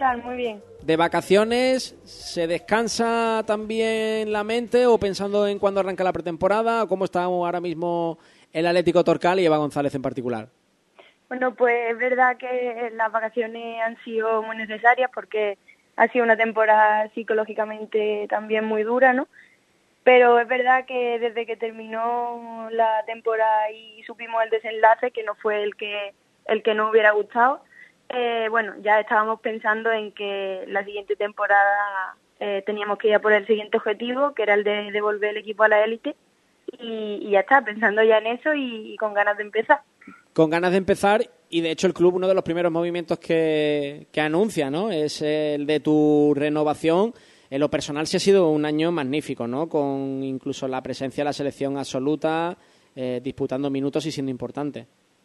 tal? Muy bien. ¿De vacaciones? ¿Se descansa también la mente o pensando en cuándo arranca la pretemporada? ¿Cómo está ahora mismo el Atlético Torcal y Eva González en particular? Bueno, pues es verdad que las vacaciones han sido muy necesarias porque ha sido una temporada psicológicamente también muy dura, ¿no? Pero es verdad que desde que terminó la temporada y supimos el desenlace, que no fue el que nos hubiera gustado, bueno, ya estábamos pensando en que la siguiente temporada teníamos que ir a por el siguiente objetivo, que era el de devolver el equipo a la élite, y ya está, pensando ya en eso y con ganas de empezar. Con ganas de empezar, y de hecho el club, uno de los primeros movimientos que anuncia, ¿no?, es el de tu renovación. En lo personal sí ha sido un año magnífico, ¿no?, con incluso la presencia de la selección absoluta, disputando minutos y siendo importante.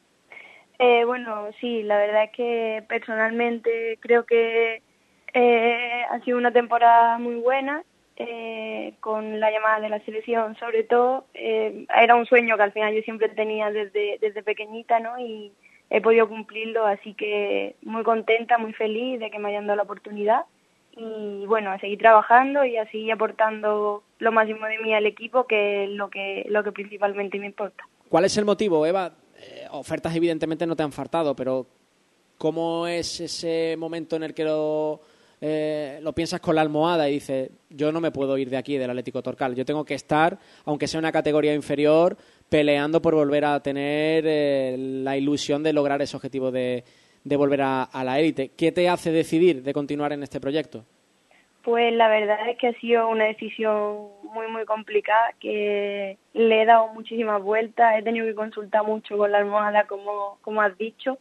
Bueno, sí, la verdad es que personalmente creo que ha sido una temporada muy buena, con la llamada de la selección sobre todo. Era un sueño que al final yo siempre tenía desde pequeñita, ¿no? Y he podido cumplirlo, así que muy contenta, muy feliz de que me hayan dado la oportunidad. Y bueno, a seguir trabajando y a seguir aportando lo máximo de mí al equipo, que es lo que principalmente me importa. ¿Cuál es el motivo, Eva? Ofertas evidentemente no te han faltado, pero ¿cómo es ese momento en el que lo piensas con la almohada y dices, yo no me puedo ir de aquí, del Atlético Torcal, yo tengo que estar, aunque sea una categoría inferior, peleando por volver a tener la ilusión de lograr ese objetivo de volver a la élite? ¿Qué te hace decidir de continuar en este proyecto? Pues la verdad es que ha sido una decisión muy, muy complicada, que le he dado muchísimas vueltas, he tenido que consultar mucho con la almohada, como has dicho,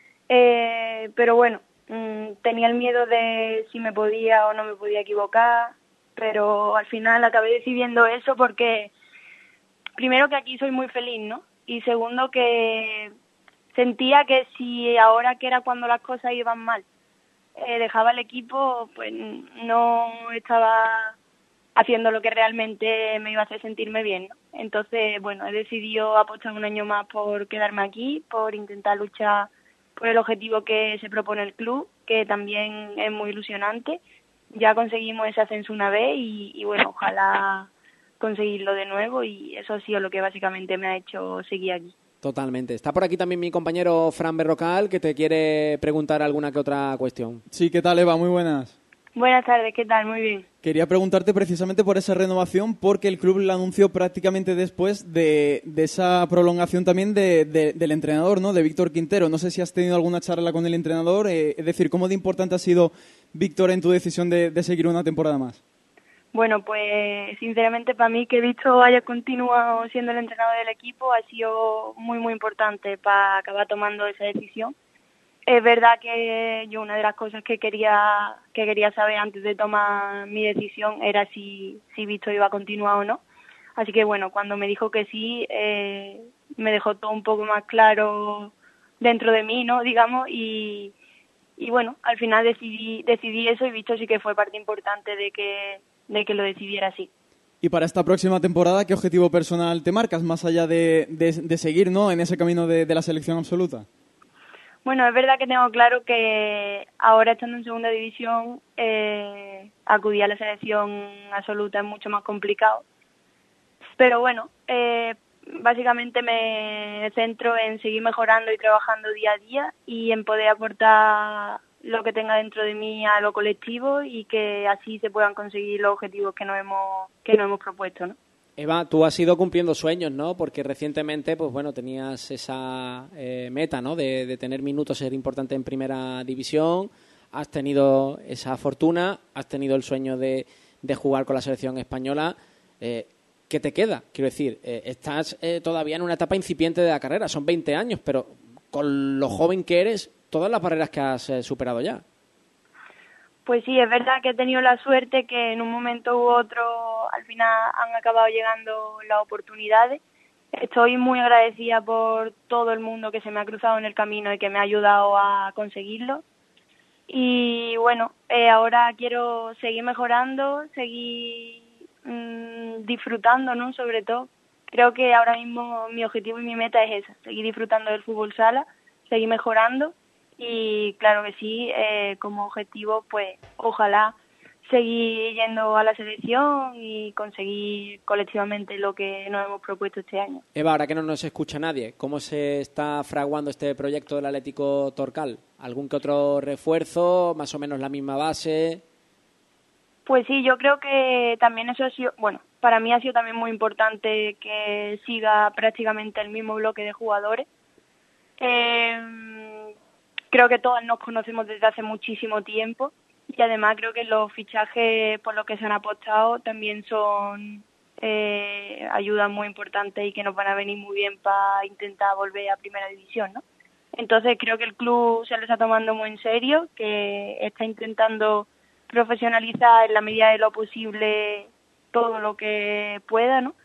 pero bueno, tenía el miedo de si me podía o no me podía equivocar, pero al final acabé decidiendo eso porque, primero, que aquí soy muy feliz, ¿no? Y segundo, que sentía que si ahora, que era cuando las cosas iban mal, dejaba el equipo, pues no estaba haciendo lo que realmente me iba a hacer sentirme bien, ¿no? Entonces, bueno, he decidido apostar un año más por quedarme aquí, por intentar luchar por el objetivo que se propone el club, que también es muy ilusionante. Ya conseguimos ese ascenso una vez y bueno, ojalá conseguirlo de nuevo, y eso ha sido lo que básicamente me ha hecho seguir aquí. Totalmente. Está por aquí también mi compañero Fran Berrocal, que te quiere preguntar alguna que otra cuestión. Sí, ¿qué tal, Eva? Muy buenas. Buenas tardes, ¿qué tal? Muy bien. Quería preguntarte precisamente por esa renovación, porque el club la anunció prácticamente después de esa prolongación también del entrenador, ¿no?, de Víctor Quintero. No sé si has tenido alguna charla con el entrenador, es decir, ¿cómo de importante ha sido Víctor en tu decisión de seguir una temporada más? Bueno, pues sinceramente para mí que Víctor haya continuado siendo el entrenador del equipo ha sido muy, muy importante para acabar tomando esa decisión. Es verdad que yo, una de las cosas que quería saber antes de tomar mi decisión era si Víctor iba a continuar o no. Así que bueno, cuando me dijo que sí, me dejó todo un poco más claro dentro de mí, ¿no?, digamos, y bueno, al final decidí eso, y Víctor sí que fue parte importante de que lo decidiera así. Y para esta próxima temporada, ¿qué objetivo personal te marcas, más allá de seguir, ¿no?, en ese camino de la selección absoluta? Bueno, es verdad que tengo claro que ahora, estando en segunda división, acudir a la selección absoluta es mucho más complicado. Pero bueno, básicamente me centro en seguir mejorando y trabajando día a día, y en poder aportar lo que tenga dentro de mí a lo colectivo, y que así se puedan conseguir los objetivos que nos hemos propuesto, ¿no? Eva, tú has ido cumpliendo sueños, ¿no? Porque recientemente, pues bueno, tenías esa meta, ¿no?, de tener minutos, ser importante en primera división. Has tenido esa fortuna, has tenido el sueño de jugar con la selección española. ¿Qué te queda? Quiero decir, estás todavía en una etapa incipiente de la carrera, son 20 años, pero con lo joven que eres, todas las barreras que has superado ya. Pues sí, es verdad que he tenido la suerte que en un momento u otro al final han acabado llegando las oportunidades. Estoy muy agradecida por todo el mundo que se me ha cruzado en el camino y que me ha ayudado a conseguirlo. Y bueno, ahora quiero seguir mejorando, seguir disfrutando, ¿no?, sobre todo. Creo que ahora mismo mi objetivo y mi meta es esa, seguir disfrutando del fútbol sala, seguir mejorando y claro que sí, como objetivo pues ojalá seguir yendo a la selección y conseguir colectivamente lo que nos hemos propuesto este año. Eva, ahora que no nos escucha nadie, ¿cómo se está fraguando este proyecto del Atlético Torcal? ¿Algún que otro refuerzo? ¿Más o menos la misma base? Pues sí, yo creo que también eso ha sido, bueno, para mí ha sido también muy importante que siga prácticamente el mismo bloque de jugadores. Creo que todos nos conocemos desde hace muchísimo tiempo y además creo que los fichajes por los que se han apostado también son ayudas muy importantes y que nos van a venir muy bien para intentar volver a Primera División, ¿no? Entonces creo que el club se lo está tomando muy en serio, que está intentando profesionalizar en la medida de lo posible todo lo que pueda, ¿no?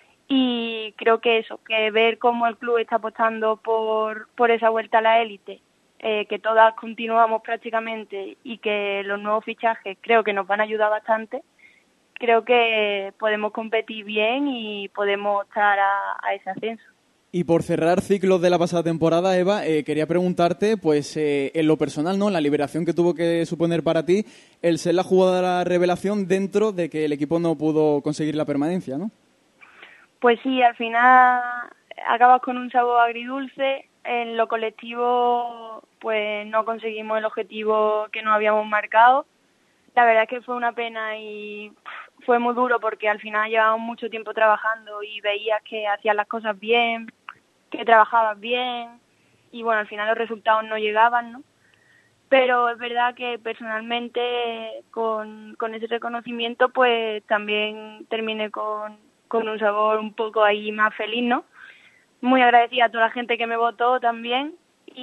Y creo que eso, que ver cómo el club está apostando por esa vuelta a la élite, que todas continuamos prácticamente y que los nuevos fichajes creo que nos van a ayudar bastante, creo que podemos competir bien y podemos estar a ese ascenso. Y por cerrar ciclos de la pasada temporada, Eva, quería preguntarte, pues en lo personal, ¿no? La liberación que tuvo que suponer para ti el ser la jugadora revelación dentro de que el equipo no pudo conseguir la permanencia, ¿no? Pues sí, al final acabas con un sabor agridulce. En lo colectivo, pues no conseguimos el objetivo que nos habíamos marcado. La verdad es que fue una pena y fue muy duro porque al final llevábamos mucho tiempo trabajando y veías que hacías las cosas bien, que trabajabas bien y bueno, al final los resultados no llegaban, ¿no? Pero es verdad que personalmente con ese reconocimiento pues también terminé con un sabor un poco ahí más feliz, ¿no? Muy agradecida a toda la gente que me votó también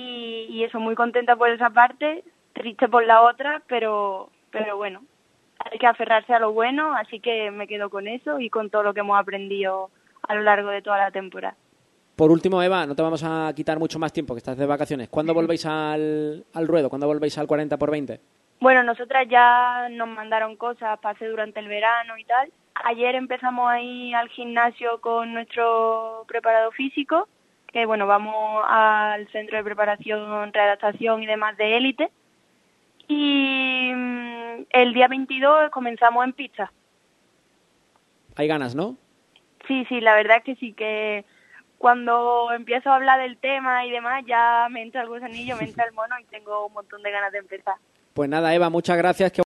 y eso, muy contenta por esa parte, triste por la otra, pero bueno, hay que aferrarse a lo bueno, así que me quedo con eso y con todo lo que hemos aprendido a lo largo de toda la temporada. Por último, Eva, no te vamos a quitar mucho más tiempo, que estás de vacaciones. ¿Cuándo volvéis al ruedo? ¿Cuándo volvéis al 40x20? Bueno, nosotras ya nos mandaron cosas para hacer durante el verano y tal. Ayer empezamos a ir al gimnasio con nuestro preparador físico, que bueno, vamos al centro de preparación, readaptación y demás de élite. Y el día 22 comenzamos en pista. Hay ganas, ¿no? Sí, la verdad es que sí, que cuando empiezo a hablar del tema y demás ya me entra el gusanillo, me entra el mono y tengo un montón de ganas de empezar. Pues nada, Eva, muchas gracias.